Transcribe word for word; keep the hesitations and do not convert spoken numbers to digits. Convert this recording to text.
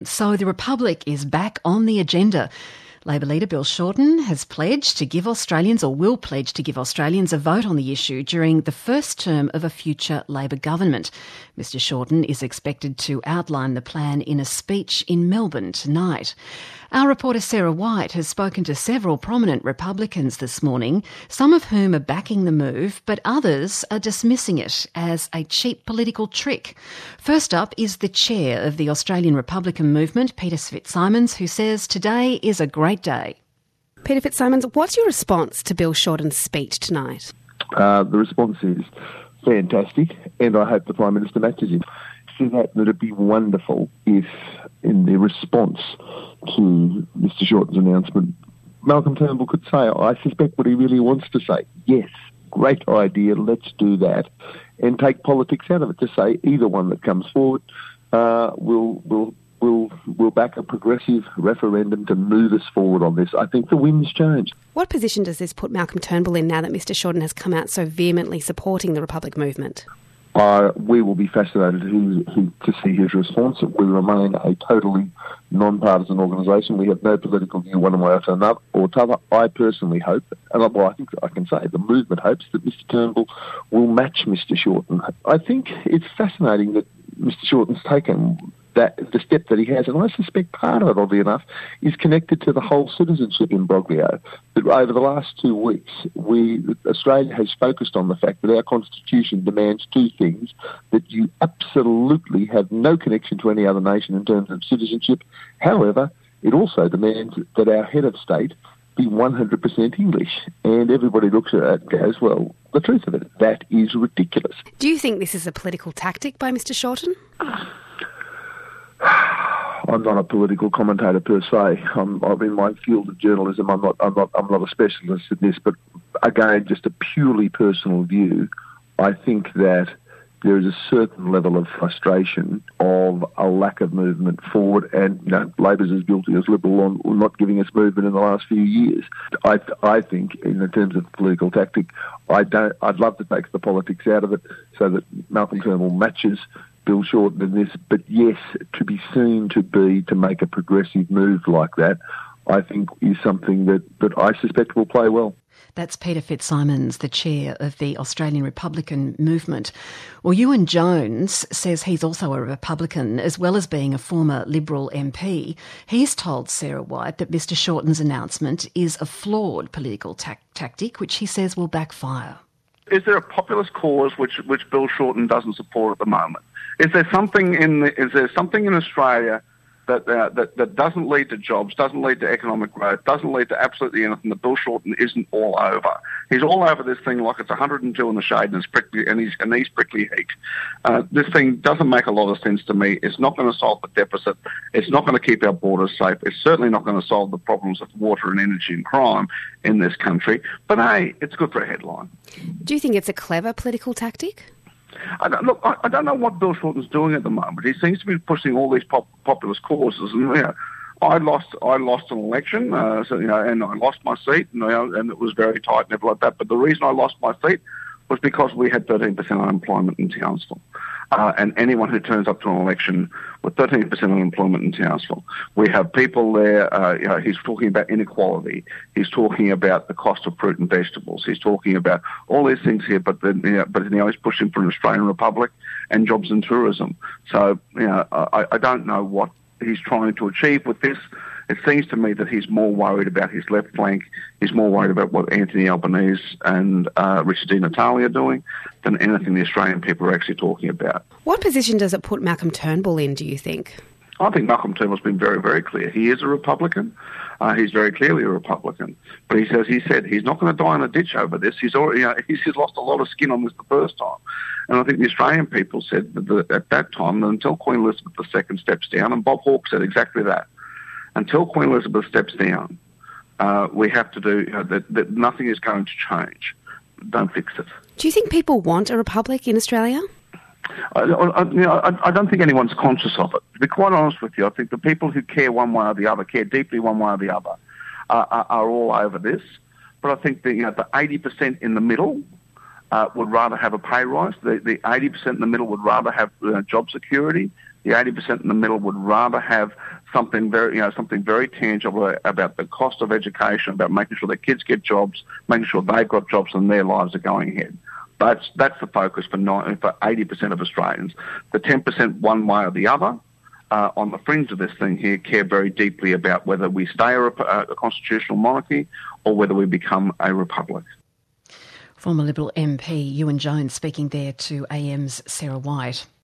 So the Republic is back on the agenda. Labor leader Bill Shorten has pledged to give Australians, or will pledge to give Australians, a vote on the issue during the first term of a future Labor government. Mister Shorten is expected to outline the plan in a speech in Melbourne tonight. Our reporter Sarah White has spoken to several prominent Republicans this morning, some of whom are backing the move, but others are dismissing it as a cheap political trick. First up is the chair of the Australian Republican movement, Peter Fitzsimons, who says today is a great day. Peter Fitzsimons, what's your response to Bill Shorten's speech tonight? Uh, the response is fantastic, and I hope the Prime Minister matches him. So that it'd be wonderful if, in the response to Mister Shorten's announcement, Malcolm Turnbull could say, I suspect what he really wants to say. Yes, great idea, let's do that. And take politics out of it, to say either one that comes forward uh, will will will will back a progressive referendum to move us forward on this. I think the wind's changed. What position does this put Malcolm Turnbull in now that Mister Shorten has come out so vehemently supporting the Republic movement? Uh, we will be fascinated to, to see his response. We remain a totally non-partisan organisation. We have no political view one way or another. Or t'other. I personally hope, and well, I think I can say the movement hopes that Mister Turnbull will match Mister Shorten. I think it's fascinating that Mister Shorten's taken that the step that he has, and I suspect part of it, oddly enough, is connected to the whole citizenship imbroglio. That over the last two weeks, we Australia has focused on the fact that our Constitution demands two things: that you absolutely have no connection to any other nation in terms of citizenship. However, it also demands that our head of state be one hundred percent English. And everybody looks at it and goes, well, the truth of it, that is ridiculous. Do you think this is a political tactic by Mister Shorten? I'm not a political commentator per se. I'm, I'm in my field of journalism. I'm not. I'm not. I'm not a specialist in this. But again, just a purely personal view. I think that there is a certain level of frustration of a lack of movement forward, and you know, Labor's as guilty as Liberal on not giving us movement in the last few years. I, I think, in terms of political tactic, I don't. I'd love to take the politics out of it so that Malcolm Turnbull matches Bill Shorten in this, but yes, to be seen to be, to make a progressive move like that, I think is something that, that I suspect will play well. That's Peter Fitzsimons, the chair of the Australian Republican movement. Well, Ewan Jones says he's also a Republican, as well as being a former Liberal M P. He's told Sarah White that Mister Shorten's announcement is a flawed political ta- tactic, which he says will backfire. Is there a populist cause which, which Bill Shorten doesn't support at the moment? Is there something in the, is there something in Australia that, uh, that that doesn't lead to jobs, doesn't lead to economic growth, doesn't lead to absolutely anything that Bill Shorten isn't all over? He's all over this thing like it's one hundred and two in the shade and, it's prickly, and, he's, and he's prickly heat. Uh, this thing doesn't make a lot of sense to me. It's not going to solve the deficit. It's not going to keep our borders safe. It's certainly not going to solve the problems of water and energy and crime in this country. But hey, it's good for a headline. Do you think it's a clever political tactic? I don't, look, I, I don't know what Bill Shorten's doing at the moment. He seems to be pushing all these pop, populist causes, and you know, I lost, I lost an election, uh, so you know, and I lost my seat, and, you know, and it was very tight and everything like that. But the reason I lost my seat was because we had thirteen percent unemployment in Townsville. Uh, and anyone who turns up to an election with thirteen percent unemployment in Townsville, we have people there, uh, you know, he's talking about inequality, he's talking about the cost of fruit and vegetables, he's talking about all these things here, but then, you know, but you know, he's pushing for an Australian Republic and jobs and tourism. So, you know, I, I don't know what he's trying to achieve with this. It seems to me that he's more worried about his left flank, he's more worried about what Anthony Albanese and uh, Richard Di Natale are doing than anything the Australian people are actually talking about. What position does it put Malcolm Turnbull in, do you think? I think Malcolm Turnbull's been very, very clear. He is a Republican. Uh, he's very clearly a Republican. But he says, he said, he's not going to die in a ditch over this. He's already, you know, he's, he's lost a lot of skin on this the first time. And I think the Australian people said that the, at that time, that until Queen Elizabeth the Second steps down, and Bob Hawke said exactly that, until Queen Elizabeth steps down, uh, we have to do, you know, that, that nothing is going to change. Don't fix it. Do you think people want a republic in Australia? I, I, you know, I, I don't think anyone's conscious of it. To be quite honest with you, I think the people who care one way or the other, care deeply one way or the other, uh, are, are all over this. But I think the, you know, the eighty percent in the middle uh, would rather have a pay rise. The, the eighty percent in the middle would rather have uh, job security. The eighty percent in the middle would rather have something very, you know, something very tangible about the cost of education, about making sure their kids get jobs, making sure they've got jobs and their lives are going ahead. That's that's the focus for nine, for eighty percent of Australians. The ten percent one way or the other, uh, on the fringe of this thing here, care very deeply about whether we stay a, a constitutional monarchy or whether we become a republic. Former Liberal M P Ewan Jones speaking there to A M's Sarah White.